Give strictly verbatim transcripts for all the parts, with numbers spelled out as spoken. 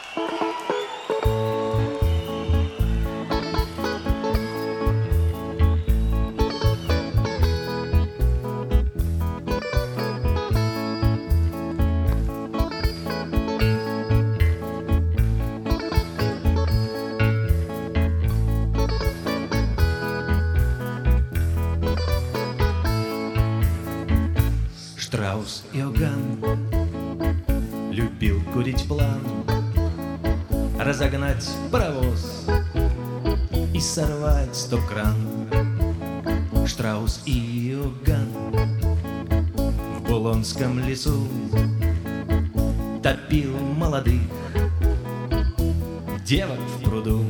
Штраус Иоганн любил курить план, разогнать паровоз и сорвать сто кран. Штраус Иоганн в Булонском лесу топил молодых девок в пруду,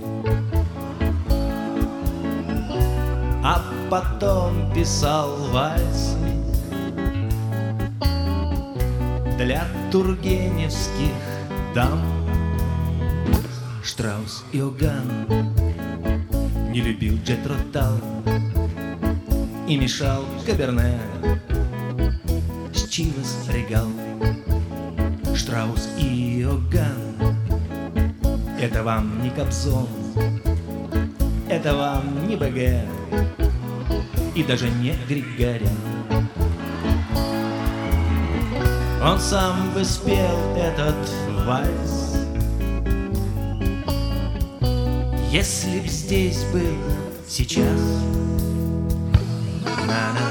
а потом писал вальсы для тургеневских дам. Штраус Иоганн не любил Джетро Тал и мешал Каберне с Чивас Регал. Штраус Иоганн — это вам не Кобзон, это вам не БГ и даже не Григорян. Он сам бы спел этот вальс, если б здесь был сейчас. На-на.